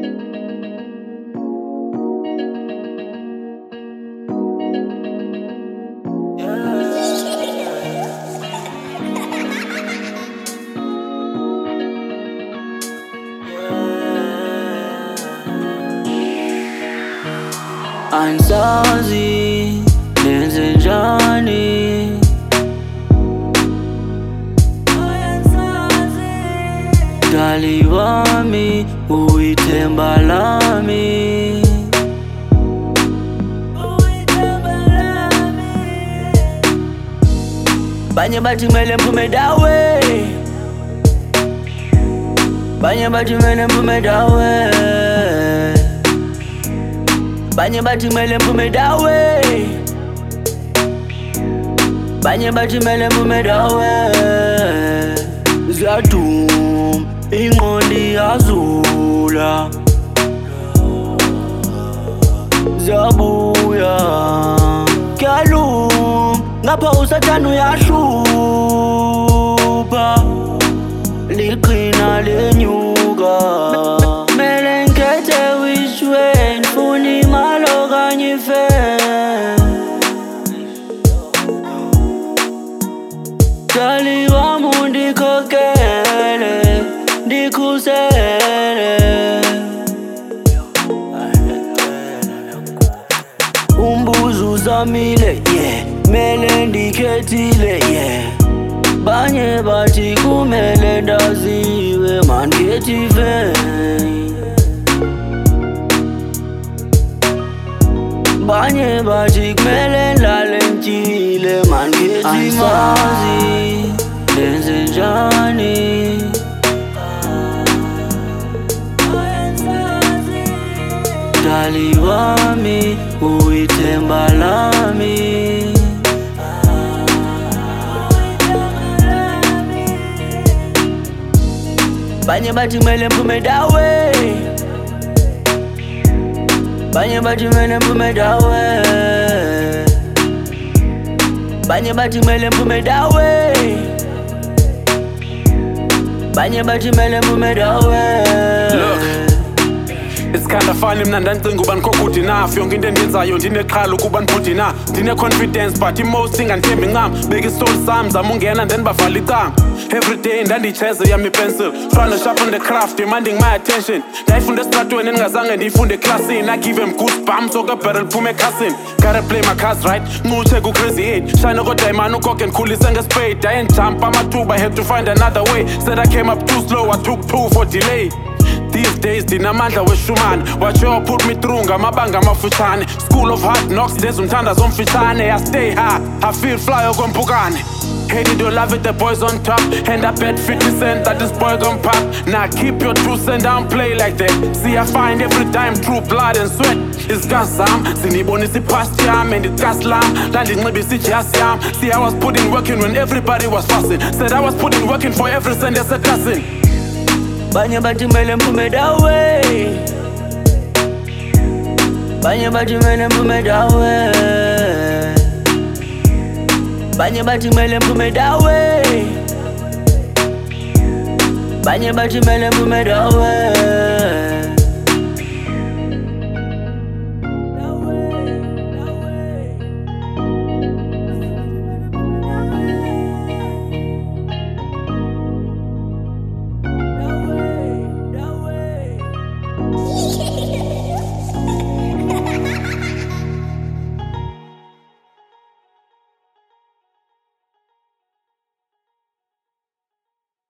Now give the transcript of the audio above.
Angisazi nenzenjani, dali wami uyithemba lami. Banye bathi kumele ngiphume dawe, banye bathi kumele ngiphume dawe, banye bathi kumele ngiphume dawe, banye bathi kumele ngiphume dawe. Ziyaduma ingqondo iyazula, ziyabuya kuyalunga ngapha usathane uyahlupha, liqhina lenyuka. Mele ngikhethe which way, ngifuna imali okanye ifame. Dali wami undikhokhele, ndikhusele. Umbuzo uzamile, yeah, mele ndikhethile, yeah. Banye bathi kumele ndaziwe, mandikhethi fame. Banye bathi kumele ndlale ntyile, mandikhethi mazi nenzenjani. Dali wami uyithemba lami. Banye bathi kumele ngiphume dawe, banye bathi kumele ngiphume dawe, banye bathi kumele ngiphume dawe, banye bathi kumele ngiphume dawe. It's kinda funny mna ndandicinga uba ndikho good enough. Yonke into endiyenzayo ndineqhala ukuba ndibhudi na. Ndine-confidence but i-most ingandithembi ncam. Beka isoul sam zama ungena then bavala icam. Everyday ndandiyitsheze yam ipencil, trying to sharpen the craft, demanding my attention. Ndayifunda esitratweni endingazange ndiyifunde eklasini. I give him goosebumps okabhera liphume ekhasini. Gotta play my cards right, ncutshe ku-crazy 8. Shine kodwa imani ugoge ndikhulise ngespade. I ain't jump amathuba, I had to find another way. Said I came up too slow, I took 2 for delay. These days ndinamandla weshumane, watch you put me through ngamabanga amafutshane. School of hard knocks, there's umthandazo omfitshane. I stay high, I feel fly okwempukane. Hate it or love it, the boys on top. And I bet 50 cent that this boy gon' pop. Now keep your 2 cents down, play like that. See I find every time true blood and sweat. It's gasam, sinibonisi past yam and it's gaslam. Landinxibisa ijasi yam. See I was putting work in when everybody was fussing. Said I was putting work in for every cent that's a dozen. Banye bathi kumele ngiphume dawe, banye bathi kumele ngiphume dawe, banye bathi kumele ngiphume dawe, banye bathi kumele ngiphume dawe.